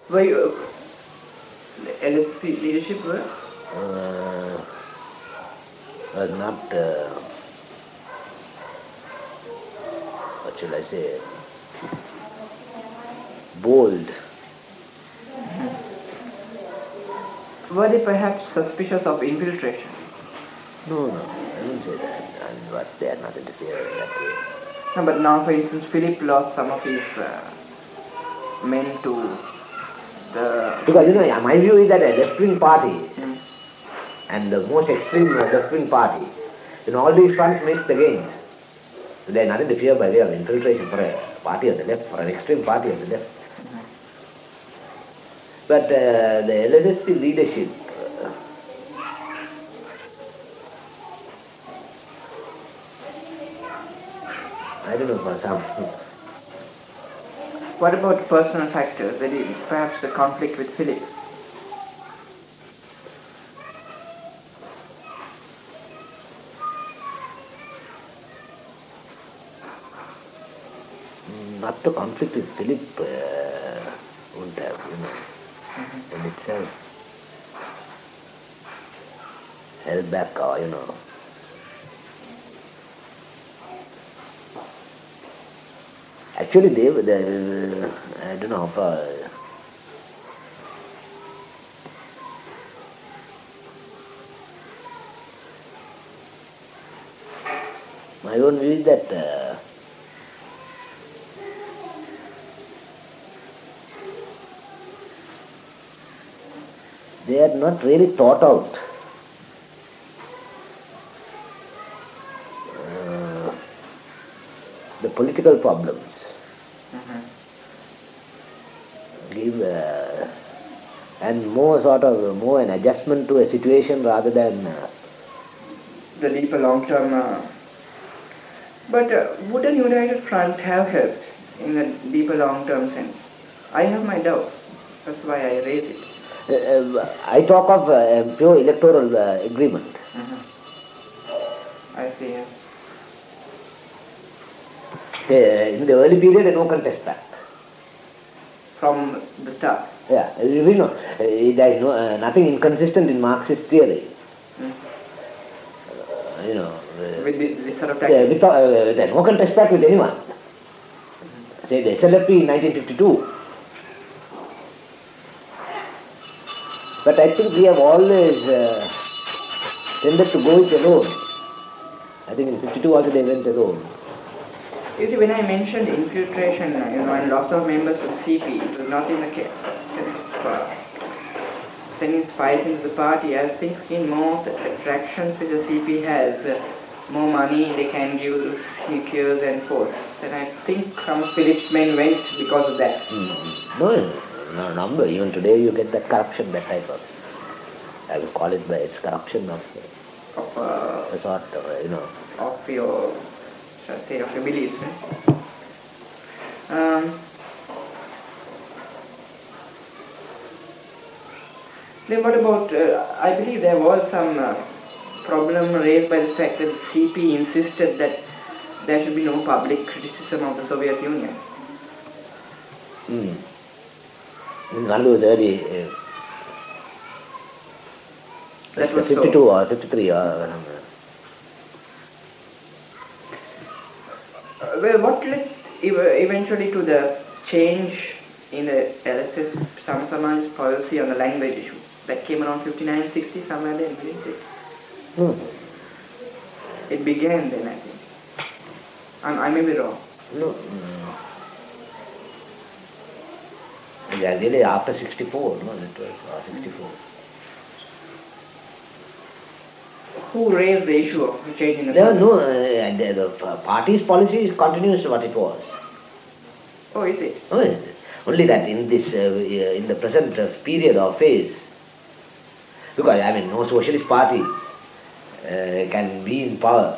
Were you LSP leadership were? Was not, what shall I say, bold. Were they perhaps suspicious of infiltration? No, I wouldn't say that. But they had nothing to say in that way. No, but now, for instance, Philip lost some of his men to the... Because, my view is that a left-wing party and the most extreme left-wing party, all these fronts makes the gains. So there is nothing to fear by way of infiltration for a party on the left, for an extreme party on the left. But the LSSP leadership, I don't know for some. What about personal factors? Perhaps the conflict with Philip? Not the conflict with Philip wouldn't have, in itself held back, Actually, I don't know how far. My own view is that they had not really thought out the political problems. And more an adjustment to a situation rather than the deeper long-term. But would a united front have helped in a deeper long-term sense? I have my doubts. That's why I raise it. I talk of a pure electoral agreement. I see. In the early period, no contest pact. From the start? Yeah, there is nothing inconsistent in Marxist theory. With this sort of tactics? No contest pact with anyone. Say the SLFP in 1952. But I think we have always tended to go it alone. I think in 52 also they went alone. You see, when I mentioned infiltration, and loss of members of CP, it was not in the case of sending spies into the party. I was thinking more of the attractions which the CP has, more money they can give secures and force. And I think some Philip's men went because of that. No number. Even today you get that corruption, that type of, I will call it by its corruption of a sort, of your, shall I say, of your beliefs. Then what about, I believe there was some problem raised by the fact that the CP insisted that there should be no public criticism of the Soviet Union. That was early. That was 52 so. or 53 or well, what led eventually to the change in the LSS Samasamaj's policy on the language issue? That came around 59-60, somewhere then, didn't it? It began then, I think. I may be wrong. No. Yeah, really after 64, no, it was 64. Who raised the issue of changing the the party's policy continues what it was. Oh, is it? Oh, yes. Only that in this, in the present period or phase, because no socialist party can be in power.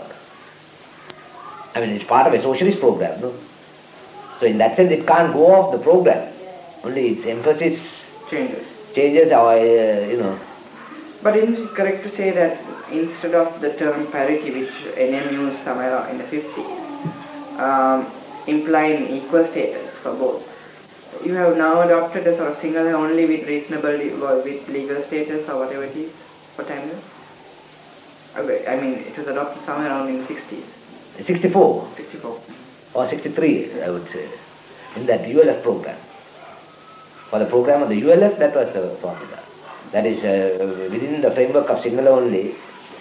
It's part of a socialist program, no? So in that sense it can't go off the program. Only its emphasis changes or, But isn't it correct to say that instead of the term parity, which NM used somewhere in the 50s, implying equal status for both, You have now adopted a sort of Sinhala only with reasonable, with legal status or whatever it is for Tamil? I mean, it was adopted somewhere around in the 60s. 64. 64. Or 63, I would say, in that ULF program. For the program of the ULF, that was the formula. That is, within the framework of Sinhala only,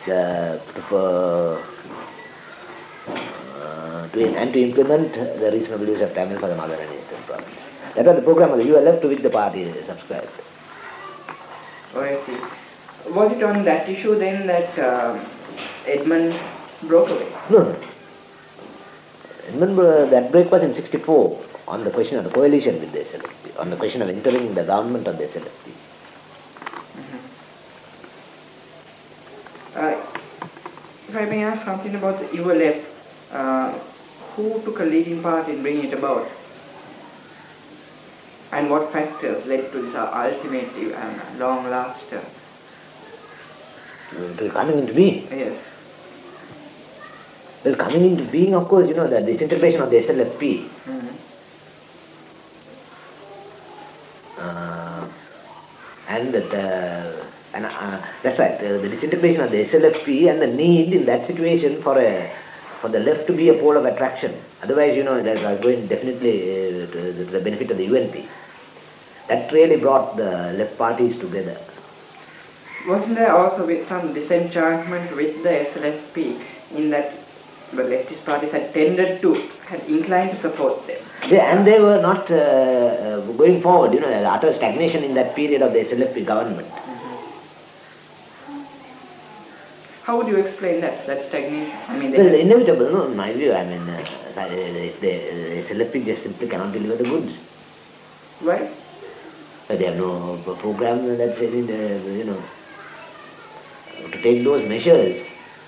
to implement the reasonable use of Tamil for the mother and infant problems. That was the program of the ULF to which the party subscribed. Oh, I see. Was it on that issue then that Edmund broke away? No. Edmund, that break was in 64 on the question of the coalition with the SLFP, on the question of entering the government of the SLFP. If I may ask something about the ULF, who took a leading part in bringing it about? And what factors led to this ultimate long last? Coming into being? Yes. Well, coming into being, of course, the disintegration of the SLFP. That's right, the disintegration of the SLFP and the need in that situation for the left to be a pole of attraction. Otherwise, that was going definitely to the benefit of the UNP. That really brought the left parties together. Wasn't there also with some disenchantment with the SLFP in that the leftist parties had inclined to support them? Yeah, and they were not going forward, utter stagnation in that period of the SLFP government. How would you explain that stagnation? I mean, well, inevitable, in my view. I mean, the SLFP just simply cannot deliver the goods. Why? They have no program that's to take those measures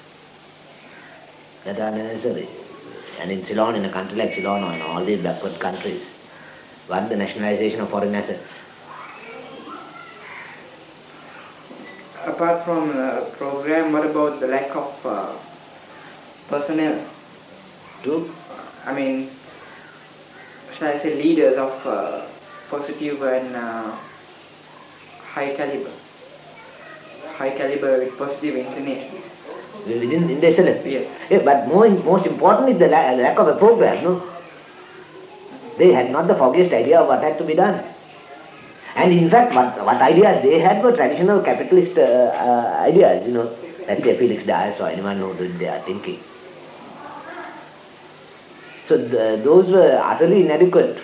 that are necessary. And in Ceylon, in a country like Ceylon or in all these backward countries, one, the nationalization of foreign assets. Apart from the program, what about the lack of personnel? I mean, shall I say leaders of positive and high caliber with positive inclination? Within the SLFP? Yes. Yeah, but most important is the lack of a program, no? They had not the foggiest idea of what had to be done. And in fact, what ideas they had were traditional capitalist ideas, that is Felix Dias or anyone knows what they are thinking. So those were utterly inadequate.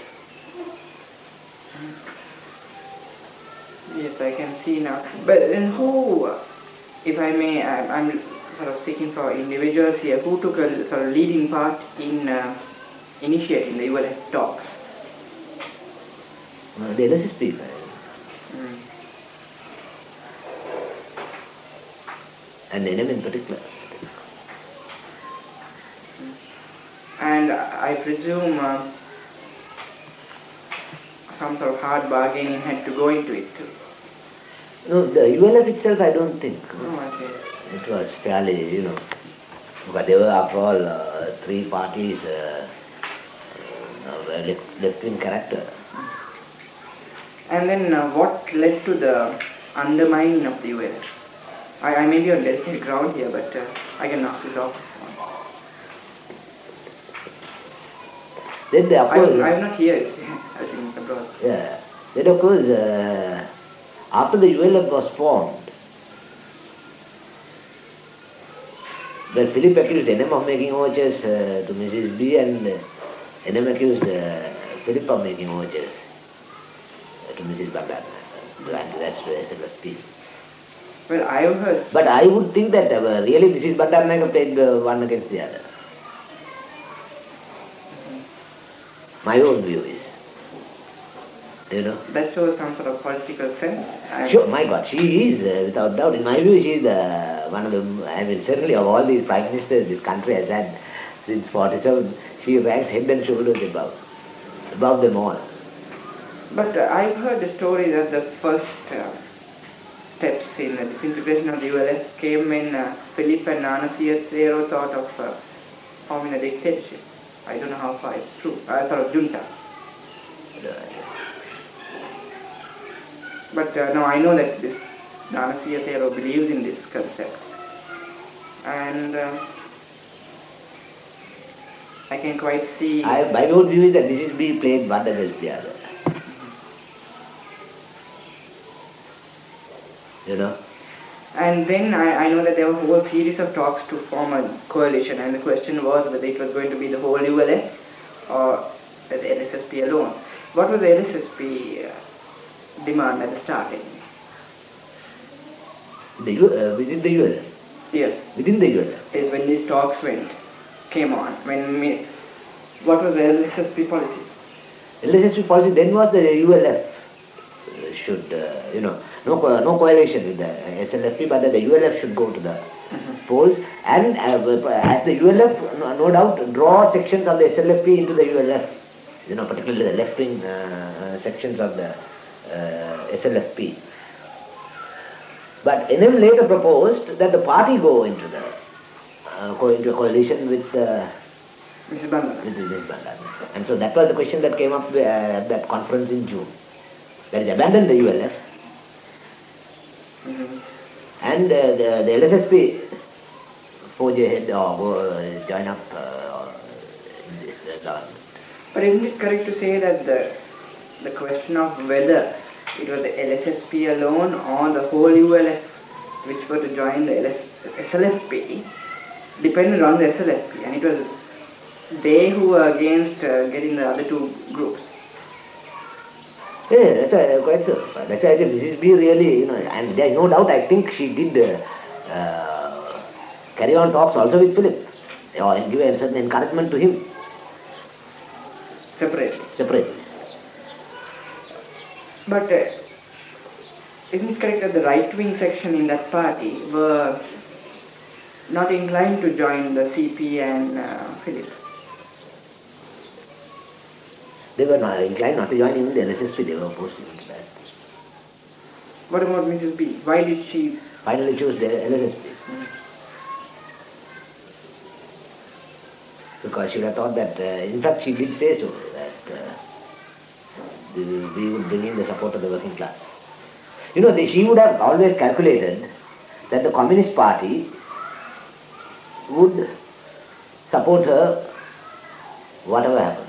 Yes, I can see now. But then who, if I may, I'm sort of seeking for individuals here, who took a sort of leading part in initiating the ULF talks? The LSSP. And the NM in particular. And I presume some sort of hard bargaining had to go into it too. No, the ULF itself I don't think. Oh, okay. It was fairly, but they were after all three parties left-wing character. And then what led to the undermining of the ULF? I may be on delicate ground here, but I can ask this off. Then they opposed. I'm not here, I think, abroad. Yeah. Then of course, after the ULF was formed, well, Philip accused NM of making overtures to Mrs. B and NM accused Philip of making overtures to Mrs. Bandar. And that's the SLFP. Well, I've heard. But I would think that really Mrs. Bandaranaike played one against the other. My own view is. That shows some sort of political sense. Sure, my God, she is, without doubt. In my view, she is one of the, certainly of all these prime ministers this country has had since 47, she ranks head and shoulders above them all. But I've heard the story that the first steps in the disintegration of the ULF came when Philip and Nana Siero thought of forming a dictatorship. I don't know how far it's true. Sort of junta. But now I know that this Dhanasiya Thero believes in this concept. And I can quite see... My own view is that this is being played one against the other. You know? And then I know that there were a whole series of talks to form a coalition, and the question was whether it was going to be the whole ULF or the LSSP alone. What was the LSSP demand at the starting? Within the ULF? Yes. Within the ULF? Is when these talks came on. What was the LSSP policy? LSSP policy then was the ULF should, no coalition with the SLFP, but that the ULF should go to the polls, and as the ULF, no doubt, draw sections of the SLFP into the ULF, particularly the left-wing sections of the SLFP. But NM later proposed that the party go into a coalition with Mrs. Bandana. And so that was the question that came up at that conference in June. That is, abandon the ULF, and the LSSP forge ahead or join up in this government. But isn't it correct to say that the question of whether it was the LSSP alone or the whole ULF which were to join the SLFP depended on the SLFP, and it was they who were against getting the other two groups? Yeah, that's quite so. That's why this is really, and there is no doubt, I think she did carry on talks also with Philip, and give a certain encouragement to him. Separately. But isn't it correct that the right-wing section in that party were not inclined to join the CP and Philip? They were not inclined not to join even the LSSP, they were opposed to that. What about Mrs. B? Why did she finally choose the LSSP? Because she would have thought that, in fact she did say so, that we would bring in the support of the working class. She would have always calculated that the Communist Party would support her whatever happened.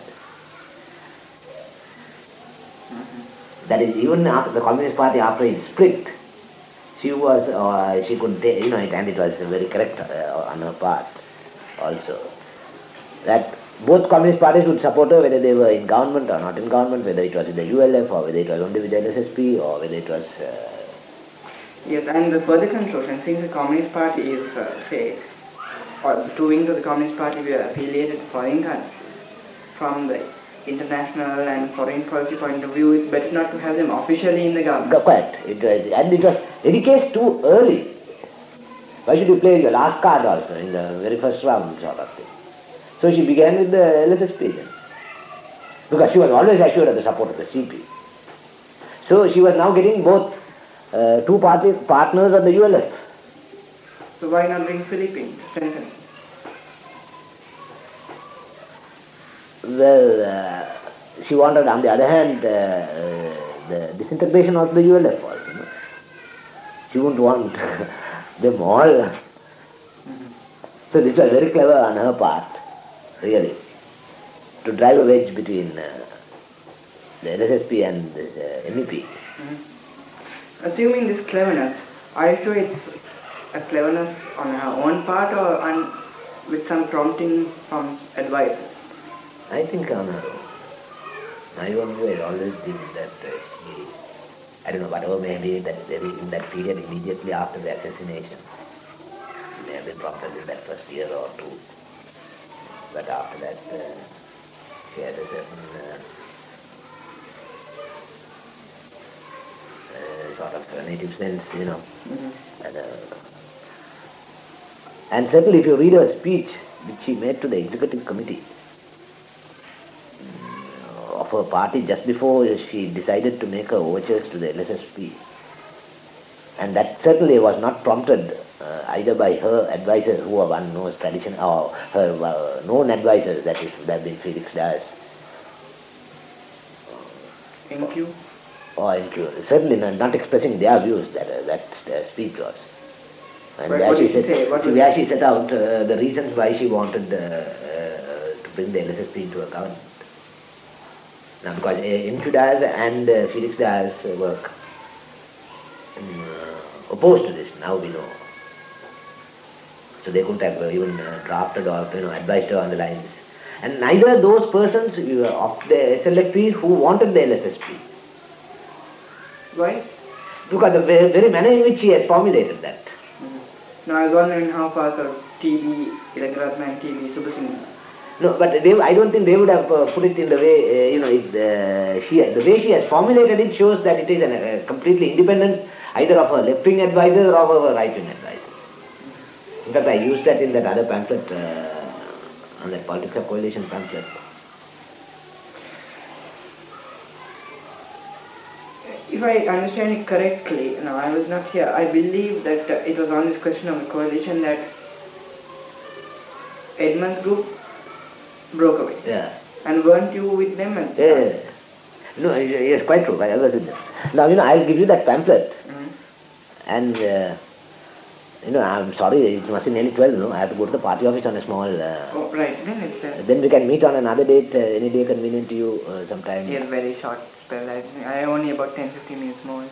That is, even after the Communist Party, after it split, she could take, and it was very correct on her part also, that both Communist parties would support her whether they were in government or not in government, whether it was in the ULF or whether it was only with the LSSP or whether it was... Yes, and the further conclusion, since the Communist Party is, or the two wings of the Communist Party were affiliated to foreign countries, from the international and foreign policy point of view, it's better not to have them officially in the government. Quite. And it was dedicated too early. Why should you play your last card also in the very first round sort of thing? So she began with the LSSP then. Because she was always assured of the support of the CP. So she was now getting both two partners of the ULF. So why not bring Philippines to strengthen? Well, she wanted, on the other hand, the disintegration of the ULF also. She wouldn't want them all. So this was very clever on her part, really, to drive a wedge between the LSSP and the MEP. Assuming this cleverness, are you sure it's a cleverness on her own part or with some prompting from advisors? I think on her own. My own view has always been that I don't know, whatever may be that in that period immediately after the assassination, may have been prompted in that first year or two. But after that, she had a certain sort of native sense, And certainly if you read her speech which she made to the executive committee of her party just before she decided to make her overtures to the LSSP, and that certainly was not prompted either by her advisors, who are one knows tradition, or her known advisors, that is, would have been Felix Dias. Thank you. certainly not expressing their views, that speech was. And What did she say? where she set out the reasons why she wanted to bring the LSSP into a government. Now, because Inshu Das and Felix Das were opposed to this, now we know. So they couldn't have even drafted or advised her on the lines. And neither those persons of the SLFP who wanted the LSSP. Why? Because the very manner in which she has formulated that. Now I was wondering how far sort of TB Tilakaratne and TB Subhasinghe. No, but I don't think they would have put it in the way, the way she has formulated it shows that it is a completely independent either of a left-wing advisor or of a right-wing advisor. In fact, I used that in that other pamphlet, on that Politics of Coalition pamphlet. If I understand it correctly, now I was not here, I believe that it was on this question of the coalition that Edmund's group broke away. Yeah. And weren't you with them? Yeah. No, yes, quite true. I was with them. Now, I'll give you that pamphlet. And, I'm sorry, it must be nearly 12, no? I have to go to the party office on a small... oh, right. Then it's... then we can meet on another date, any day convenient to you, sometime. Yes, very short spell. I think I only about 10-15 minutes more.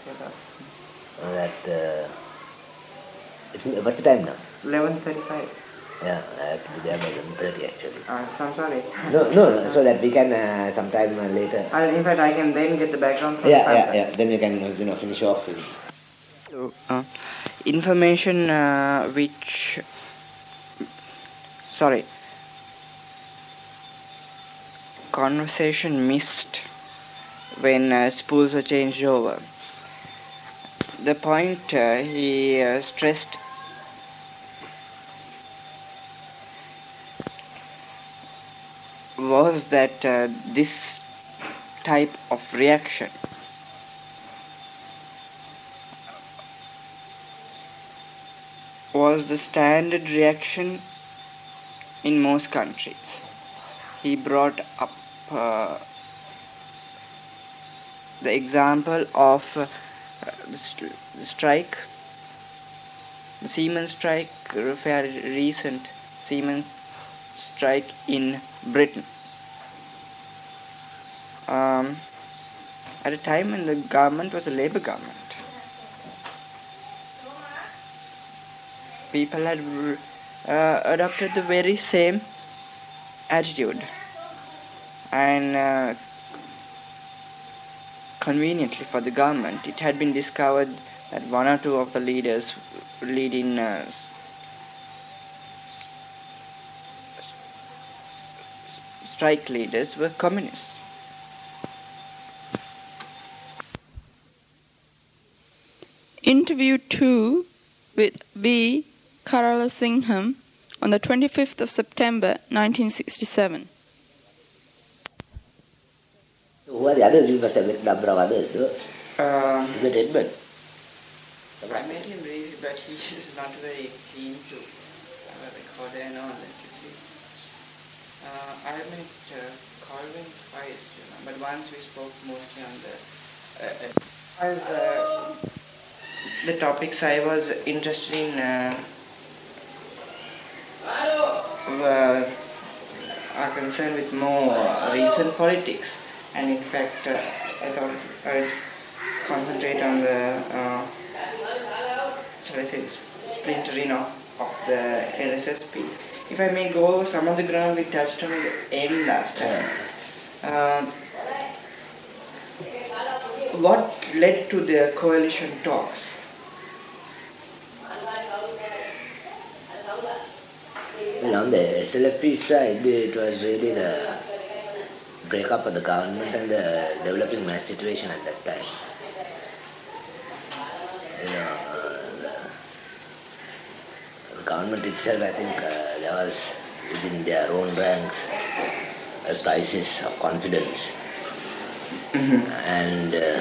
What's the time now? 11:35. Yeah, I have to be there by 11:30 actually. I'm sorry. No, so that we can sometime later. In fact, I can then get the background from Yeah. Then we can, finish off with... So, information conversation missed when spools were changed over. The point he stressed was that this type of reaction was the standard reaction in most countries. He brought up the example of the strike, the Siemens strike, fairly recent Siemens strike in Britain. At a time when the government was a Labour government. People had adopted the very same attitude, and conveniently for the government, it had been discovered that one or two of the leading strike leaders were communists. Interview 2 with V. Karalasingham on the 25th of September 1967. Who are the others? You must have met a number of others, no? Is it Edmund? I met him briefly, but he is not very keen to record and all that, you see. I met Colvin twice, but once we spoke mostly on the topics I was interested in are concerned with more recent politics, and in fact I thought I'd concentrate on the splintering of the LSSP. If I may go over some of the ground we touched on at the end last time. What led to the coalition talks? Well, on the SLFP side, it was really the breakup of the government and the developing mass situation at that time. The government itself, I think, there was within their own ranks a crisis of confidence. And the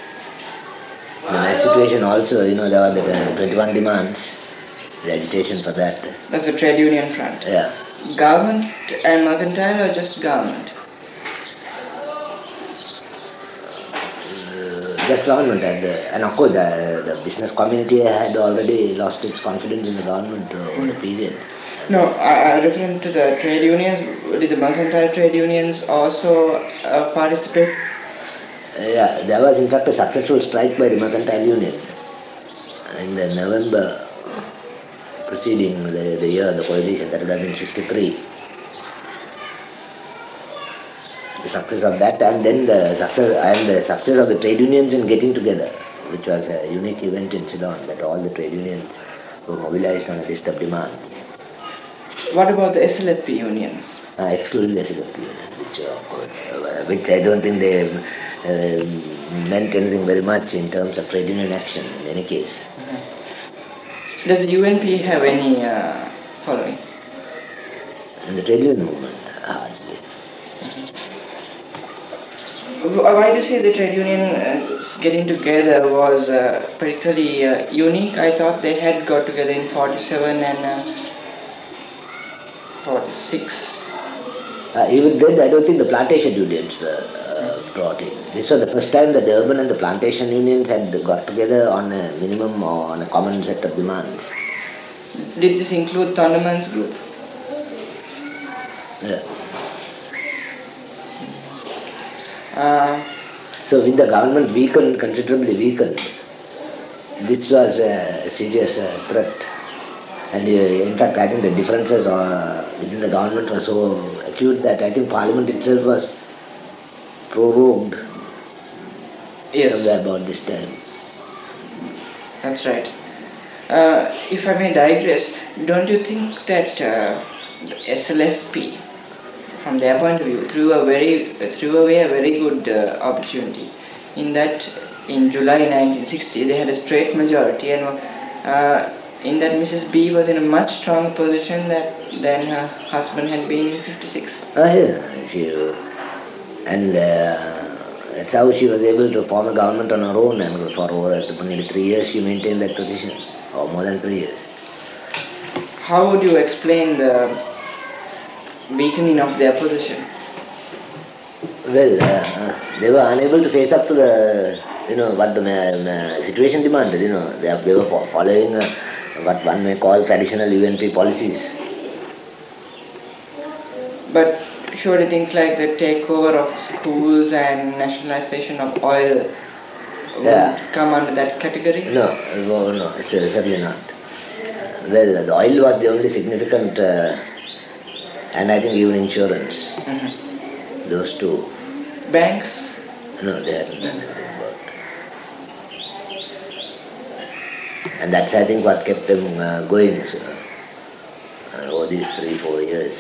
mass situation also, there were the 21 demands, the agitation for that. That's the trade union front. Yeah. Government and mercantile or just government? just government had, and of course the business community had already lost its confidence in the government over the period. No, I referring to the trade unions. Did the mercantile trade unions also participate? Yeah, there was in fact a successful strike by the mercantile union in the November preceding the year the coalition, that would have been 63. The success of that, and then the success of the trade unions in getting together, which was a unique event in Ceylon, that all the trade unions were mobilized on a list of demands. What about the SLFP unions? Excluding the SLFP unions, which I don't think they meant anything very much in terms of trade union action in any case. Does the UNP have any following? In the trade union movement, hardly. Why do you say the trade union getting together was particularly unique? I thought they had got together in 47 and 46. Even then, I don't think the plantation unions were brought in. This was the first time that the urban and the plantation unions had got together on a minimum or on a common set of demands. Did this include Thunderman's group? Yeah. So with the government considerably weakened, this was a serious threat. And in fact, I think the differences within the government were so acute that I think Parliament itself was prorogued somewhere about this time. That's right. If I may digress, don't you think that the SLFP, from their point of view, threw away a very good opportunity, in that in July 1960 they had a straight majority, and in that Mrs. B was in a much stronger position than her husband had been in 56. And that's how she was able to form a government on her own, and for over nearly 3 years she maintained that position, or more than 3 years. How would you explain the weakening of their position? Well, they were unable to face up to the, what the situation demanded. They were following what one may call traditional UNP policies. But surely things like the takeover of schools and nationalization of oil would come under that category? No, it's certainly not. Well, the oil was the only significant, and I think even insurance. Mm-hmm. Those two. Banks? No, they hadn't done anything about it. And that's, I think, what kept them going over these 3-4 years.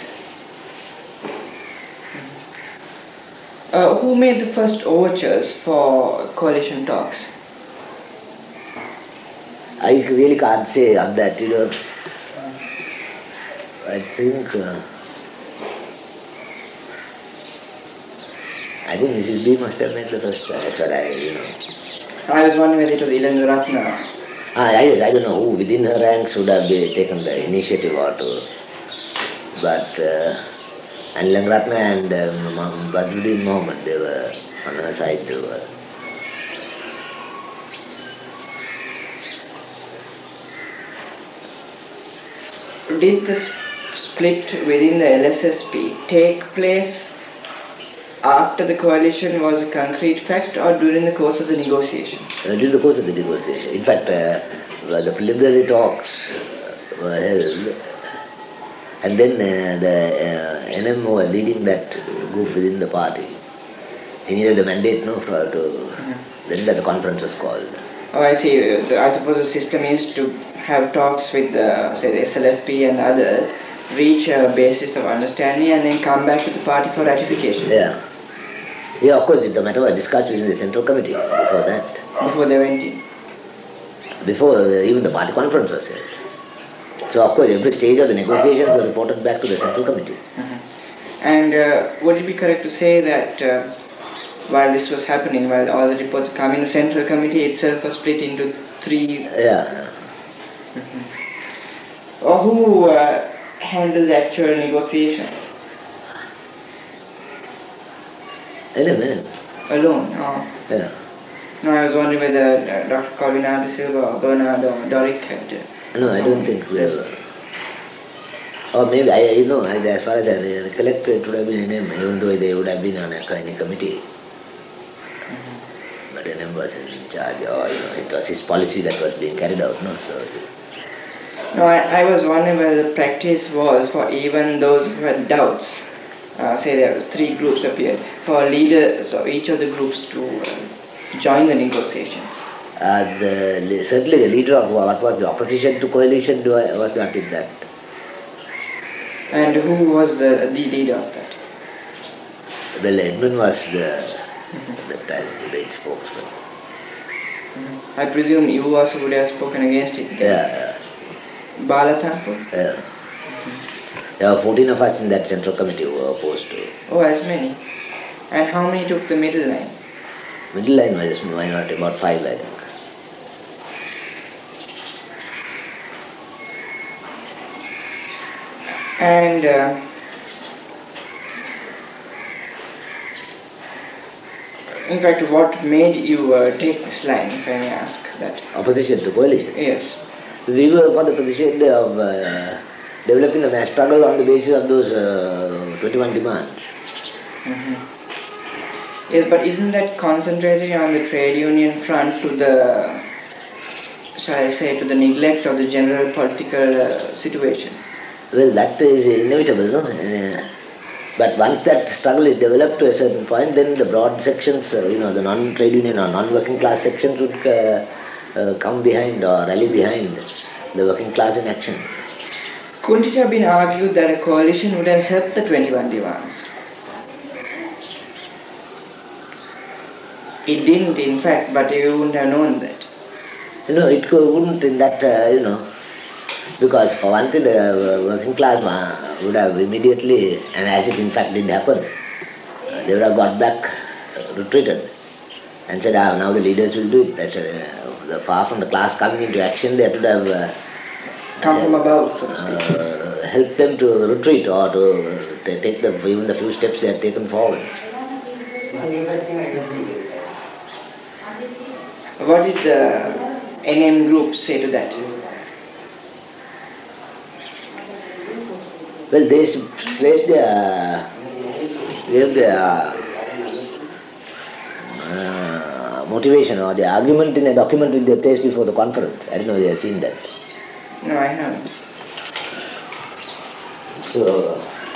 Who made the first overtures for coalition talks? I really can't say on that, I think Mrs. B must have made the first, that's what I was wondering whether it was Ilandu Ratna. I don't know who within her ranks would have taken the initiative or to, but Ilandu Ratna and Badruddin Mohammed, they were on her side, they were. Did the split within the LSSP take place after the coalition was a concrete fact or during the course of the negotiations? During the course of the negotiation. In fact, the preliminary talks were held, and then the NM were leading that group within the party. He needed a mandate then the conference was called. Oh, I see. I suppose the system is to have talks with say the SLSP and others, reach a basis of understanding and then come back to the party for ratification. Yeah. Yeah, of course, the matter was discussed within the Central Committee before that. Before they went in? Before even the party conference was held. So, of course, every stage of the negotiations was reported back to the Central Committee. Mm-hmm. And would it be correct to say that while this was happening, while all the reports were coming, the Central Committee itself was split into 3... Yeah. Mm-hmm. Or who handled the actual negotiations? NM. Alone? Oh. Yeah. No, I was wondering whether Dr. Colvin De Silva or Bernard or Doric had... No, I don't think we have. Or maybe, as far as I recollect, it would have been in him, even though they would have been on a kind of committee. But a number was in charge, or it was his policy that was being carried out, no? So, no, I was wondering whether the practice was for even those who had doubts, say there were 3 groups appeared, for leaders of each of the groups to join the negotiations. Certainly the leader of what was the opposition to coalition was not in that. And who was the leader of that? Well, Edmund was the main spokesman. I presume you also would have spoken against it. Yeah. Bala Thakur? Yeah. There were 14 of us in that central committee who were opposed to it. Oh, as many. And how many took the middle line? Middle line was not about 5, I think. And in fact, what made you take this line, if I may ask that? Opposition to coalition? Yes. We were for the position of developing a mass struggle on the basis of those 21 demands. Yes, but isn't that concentrating on the trade union front to the, shall I say, to the neglect of the general political situation? Well, that is inevitable, no? But once that struggle is developed to a certain point, then the broad sections, the non-trade union or non-working class sections would come behind or rally behind the working class in action. Couldn't it have been argued that a coalition would have helped the 21 demands? It didn't, in fact, but you wouldn't have known that. It wouldn't in that, because for one thing, the working class would have immediately, and as it in fact did happen, they would have got back, retreated, and said, now the leaders will do it. That's far from the class coming into action, they would have come from above, so to speak. Help them to retreat or to take even the few steps they had taken forward. What did the NM group say to that? Well, they placed their motivation or the argument in a document which they placed before the conference. I don't know if you have seen that. No, I haven't. So,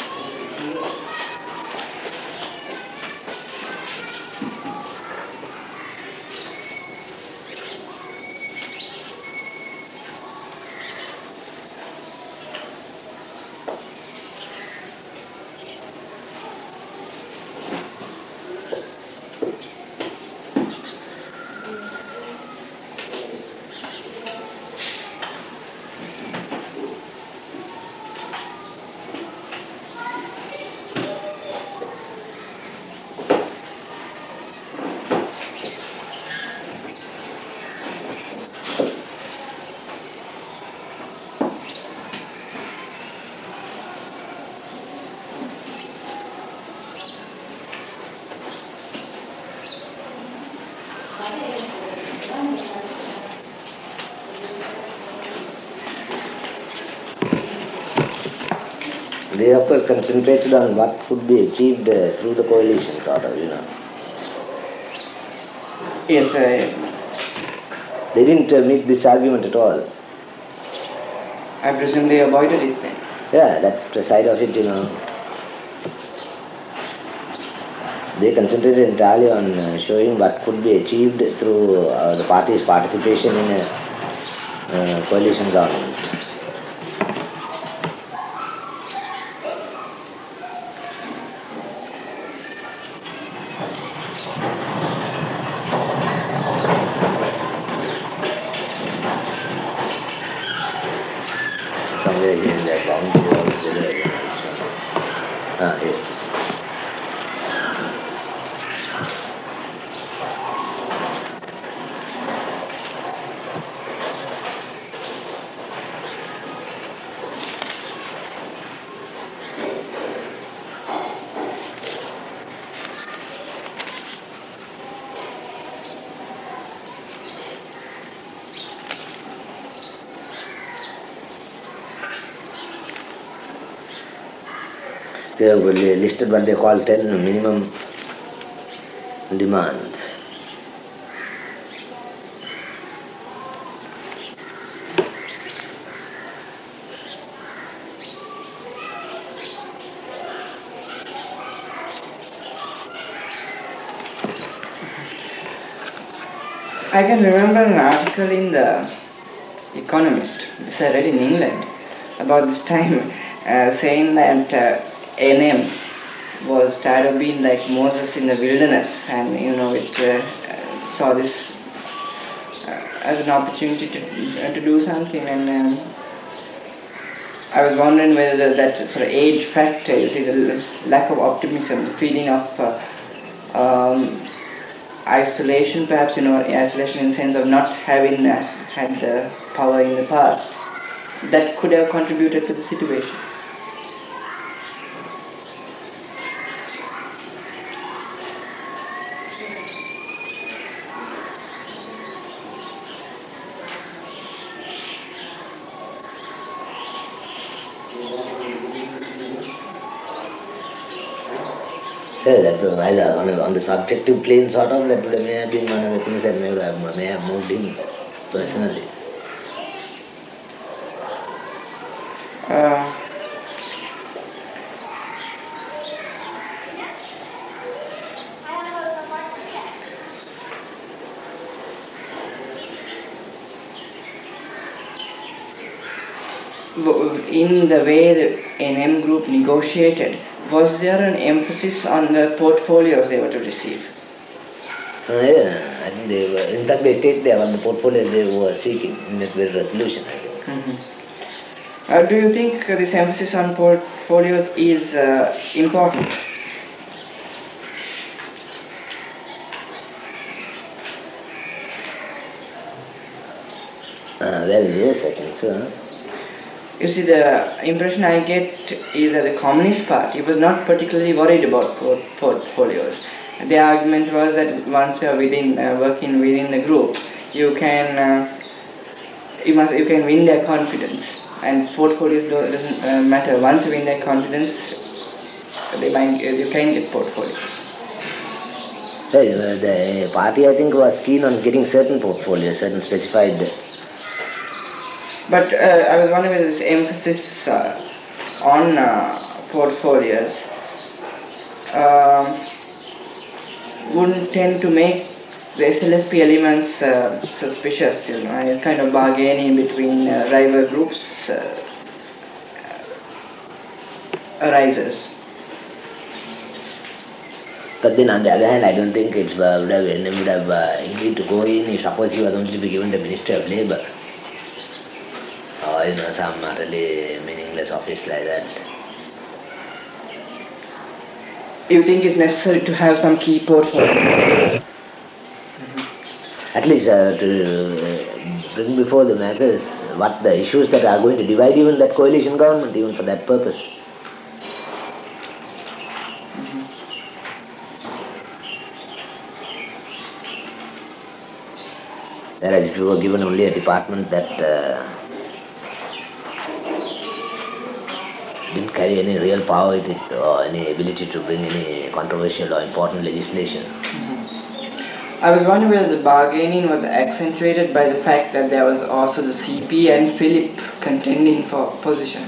they of course concentrated on what could be achieved through the coalition, sort of, Yes, They didn't meet this argument at all. I presume they avoided it then. Yeah, that side of it, They concentrated entirely on showing what could be achieved through the party's participation in a coalition government. Somewhere here in that boundary also there. Here. They have listed what they call 10 minimum demands. I can remember an article in the Economist, this I read in England, about this time, saying that NM was tired of being like Moses in the wilderness, and it saw this as an opportunity to do something. And I was wondering whether that sort of age factor, you see, the lack of optimism, the feeling of isolation, perhaps, isolation in the sense of not having had the power in the past, that could have contributed to the situation. Yeah, that on the subjective plane, sort of, that may have been one of the things that may have moved him personally. In the way the NM group negotiated, was there an emphasis on the portfolios they were to receive? Yeah, I think they were, in fact they state there on the portfolios they were seeking in that very resolution, I think. Mm-hmm. Do you think this emphasis on portfolios is important? Well, yes, I think so. You see, the impression I get is that the Communist Party was not particularly worried about portfolios. The argument was that once you are working within the group, you can win their confidence, and portfolios doesn't matter. Once you win their confidence, you can get portfolios. The party, I think, was keen on getting certain portfolios, certain specified. But I was wondering whether this emphasis on portfolios wouldn't tend to make the SLFP elements suspicious, and kind of bargaining between rival groups arises. But then on the other hand, I don't think it would have agreed to go in if suppose he was only to be given the Minister of Labour. Or some really meaningless office like that. You think it's necessary to have some key portfolio? At least to bring before the masses what the issues that are going to divide even that coalition government, even for that purpose. Whereas if you were given only a department that didn't carry any real power with it or any ability to bring any controversial or important legislation. I was wondering whether the bargaining was accentuated by the fact that there was also the CP and Philip contending for positions.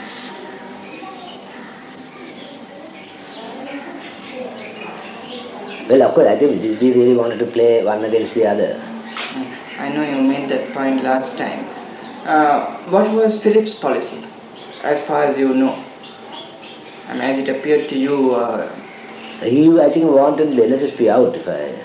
Well, of course, I think we really wanted to play one against the other. I know you made that point last time. What was Philip's policy, as far as you know? As it appeared to you... He, I think, wanted the LSSP out.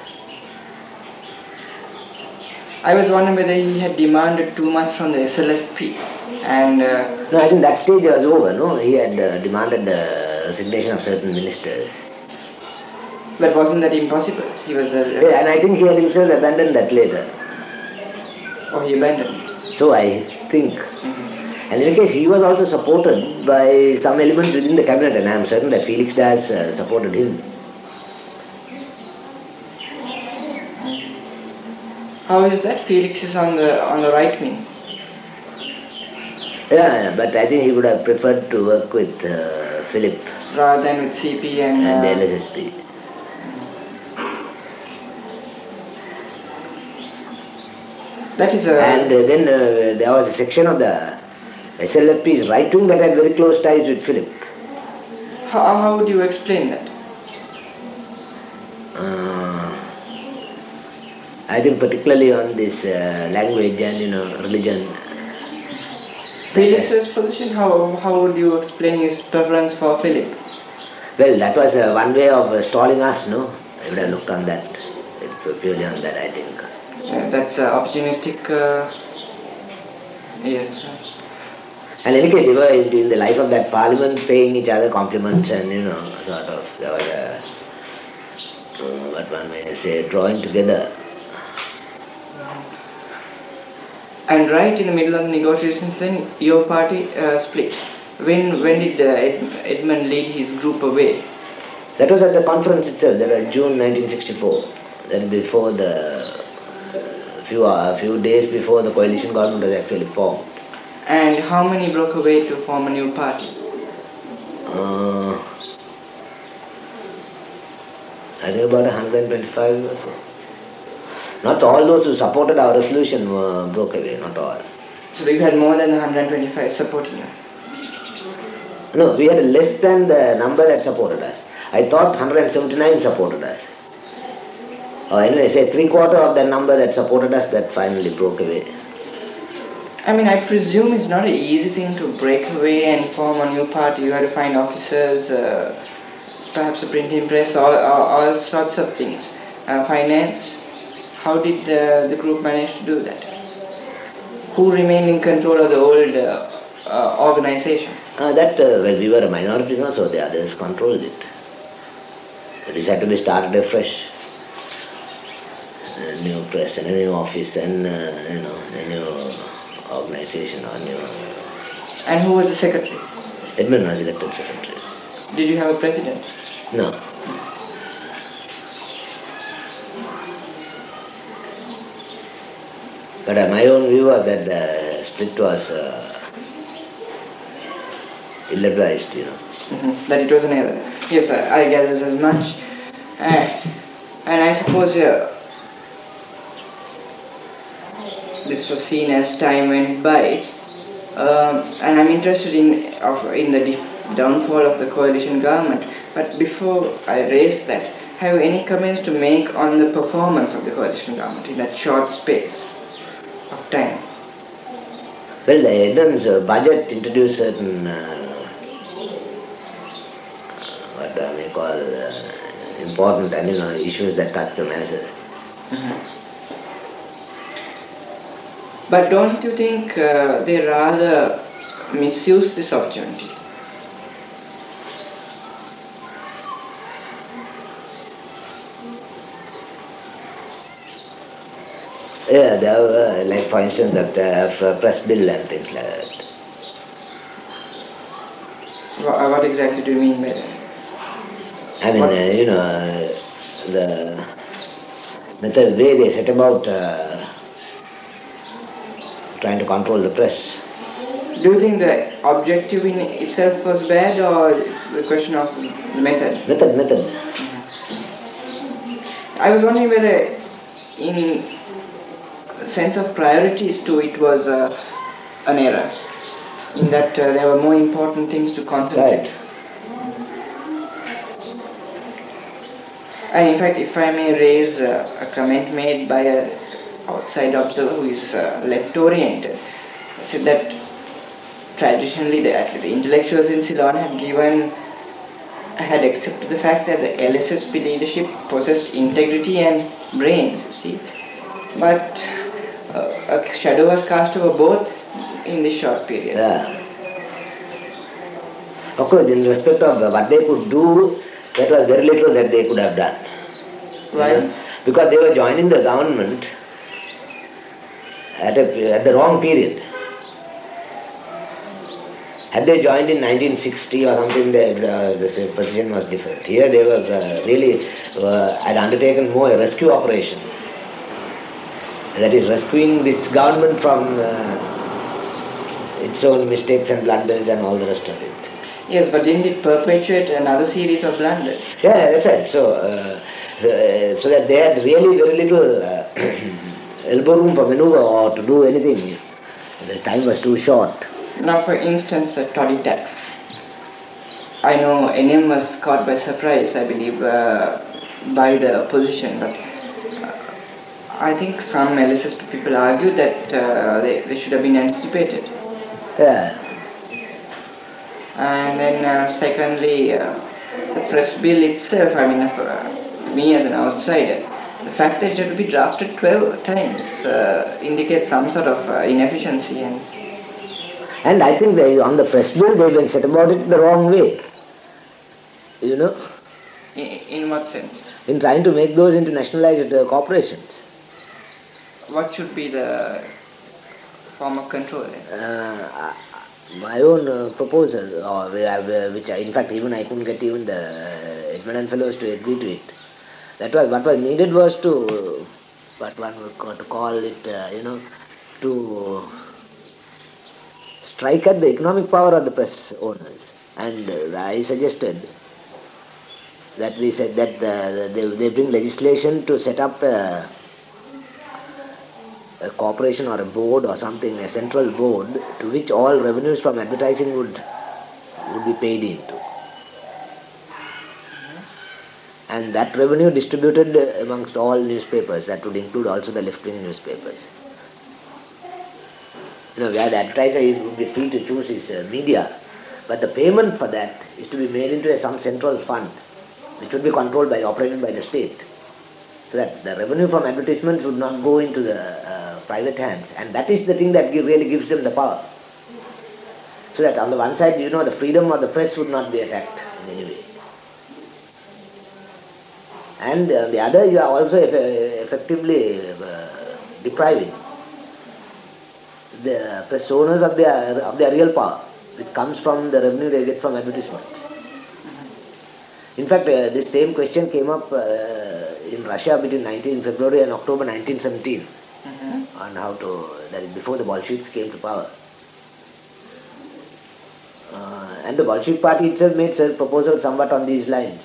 I was wondering whether he had demanded too much from the SLFP and... No, I think that stage was over, no? He had demanded the resignation of certain ministers. But wasn't that impossible? He was... Yeah, and I think he had himself abandoned that later. Oh, he abandoned it? So I think. And in any case, he was also supported by some elements within the cabinet, and I am certain that Felix Dias supported him. How is that? Felix is on the right wing. Yeah, but I think he would have preferred to work with Philip. rather than with CP and the LSSP. That is And then there was a section of the SLFP's right wing that had very close ties with Philip. How would you explain that? I think particularly on this language and religion. Felix's position, how would you explain his preference for Philip? Well, that was one way of stalling us, no? I would have looked on that. It's purely on that, I think. That's opportunistic, yes. And in any case, they were in the life of that parliament paying each other compliments and, sort of, there was a, what one may say, drawing together. And right in the middle of the negotiations, then your party split. When did Edmund lead his group away? That was at the conference itself, that was June 1964. Then before few days before the coalition government was actually formed. And how many broke away to form a new party? I think about 125 or so. Not all those who supported our resolution broke away, not all. So you had more than 125 supporting you? No, we had less than the number that supported us. I thought 179 supported us. Or anyway, say 3/4 of the number that supported us that finally broke away. I mean, I presume it's not an easy thing to break away and form a new party. You had to find officers, perhaps a printing press, all sorts of things. Finance. How did the group manage to do that? Who remained in control of the old organization? Well, we were a minority, so the others controlled it. It had to be started afresh. A new press and a new office and, a new organization or new... And who was the secretary? Edmund was elected secretary. Did you have a president? No. But my own view was that the split was ill-advised, Mm-hmm. That it was an error. Yes, I gathered as much. And I suppose this was seen as time went by. And I'm interested in the downfall of the coalition government. But before I raise that, have you any comments to make on the performance of the coalition government in that short space of time? Well, the Edmund's budget introduced certain, what we call important issues that touch the masses. Mm-hmm. But don't you think they rather misuse this opportunity? Yeah, there were, like for instance, that press bill and things like that. What exactly do you mean by that? I mean, the way they set about trying to control the press. Do you think the objective in itself was bad or the question of the method? Method. I was wondering whether in sense of priorities too it was an error, in that there were more important things to concentrate. Right. And in fact, if I may raise a comment made by an outside observer who is left-oriented, said that traditionally the intellectuals in Ceylon had accepted the fact that the LSSP leadership possessed integrity and brains, you see. But a shadow was cast over both in this short period. Yeah. Of course, in respect of what they could do, that was very little that they could have done. Right. Because they were joining the government at the wrong period. Had they joined in 1960 or something, the position was different. Here they were really had undertaken more a rescue operation. That is, rescuing this government from its own mistakes and blunders and all the rest of it. Yes, but didn't it perpetuate another series of blunders? Yeah, that's right. So that they had really very little elbow room for maneuver or to do anything. The time was too short. Now, for instance, the toddy tax. I know NM was caught by surprise, I believe, by the opposition, but I think some LSSP people argue that they should have been anticipated. Yeah. And then secondly, the press bill itself, I mean, me as an outsider, the fact that it had to be drafted 12 times indicates some sort of inefficiency. And I think on the press bill they went set about it the wrong way. You know? In what sense? In trying to make those into nationalized corporations. What should be the form of control? My own proposal, or which in fact even I couldn't get even the Edmund Fellows to agree to it. That was what was needed was to what one would call it, to strike at the economic power of the press owners. And I suggested that we said that they bring legislation to set up a corporation or a board or something, a central board, to which all revenues from advertising would be paid into. And that revenue distributed amongst all newspapers. That would include also the left-wing newspapers. Where the advertiser would be free to choose his media, but the payment for that is to be made into some central fund, which would be controlled operated by the state, so that the revenue from advertisements would not go into the private hands. And that is the thing that really gives them the power. So that on the one side, the freedom of the press would not be attacked in any way. And on the other, you are also effectively depriving the press owners of their real power, which comes from the revenue they get from advertisements. In fact, this same question came up in Russia between February and October 1917, on how to, that is before the Bolsheviks came to power. And the Bolshevik party itself made proposals somewhat on these lines.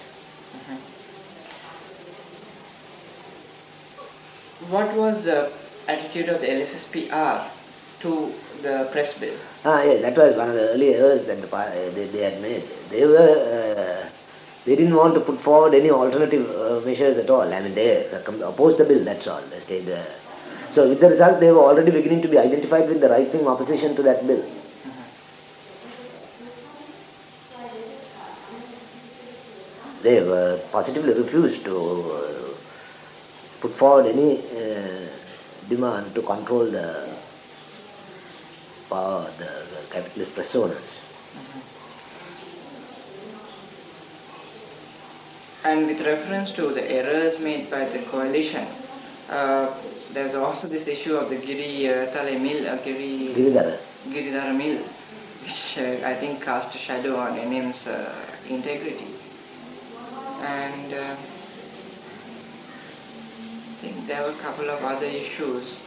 What was the attitude of the LSSPR to the press bill? Yes, that was one of the early errors that they had made. They didn't want to put forward any alternative measures at all. I mean, they opposed the bill, that's all. They stayed there. So with the result, they were already beginning to be identified with the right-wing opposition to that bill. They were positively refused to put forward any demand to control the power of the capitalist press owners. And with reference to the errors made by the coalition, there's also this issue of the Giridhara mill, which I think cast a shadow on NM's integrity. And I think there were a couple of other issues.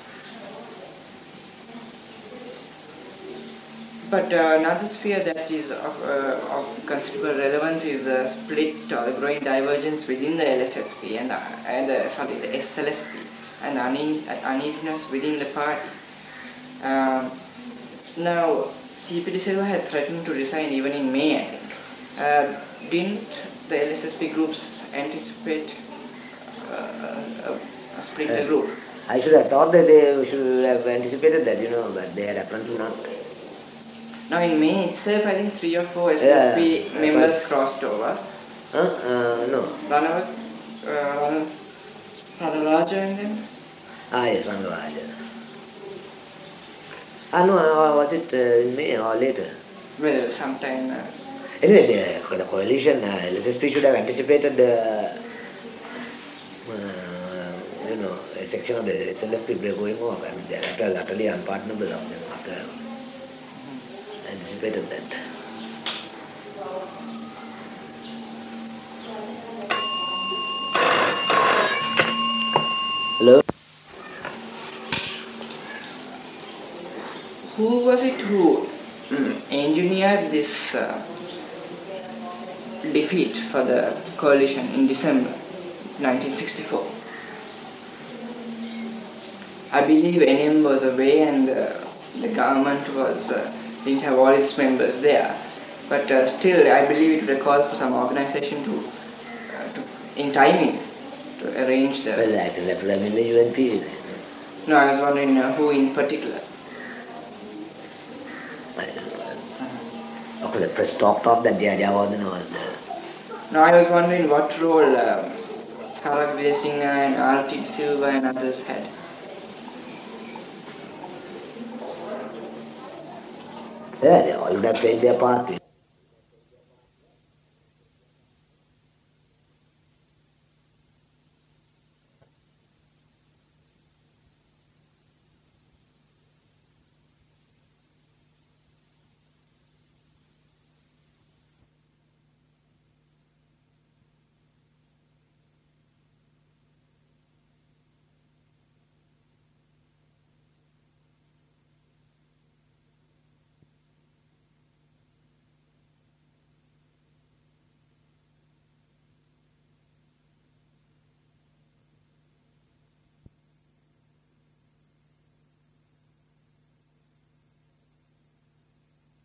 But another sphere that is of considerable relevance is the split or the growing divergence within the LSSP and the SLFP, and the uneasiness within the party. Now, C.P. De Silva had threatened to resign even in May, I think. Didn't the LSSP groups anticipate a split the group? I should have thought that they should have anticipated that, but they had apparently not. Now in May itself, I think 3 or 4 SLP members crossed over. No. Ranaraja and them? Yes, Ranaraja. No, was it in May or later? Well, sometime. Anyway, the coalition, LSSP should have anticipated a section of the SLFP going off. I mean, that was utterly unpardonable of them after anticipated that. Hello? Who was it who engineered this defeat for the coalition in December 1964. I believe NM was away and the government didn't have all its members there. But still, I believe it would call for some organization in timing to arrange the... Well, that is in the UNP. No, I was wondering who in particular. Okay, the press talked of that Jaya wasn't there. No, I was wondering what role Thalak Vijayasinghe and R.T. Silva and others had. Yeah, they all would have played their part.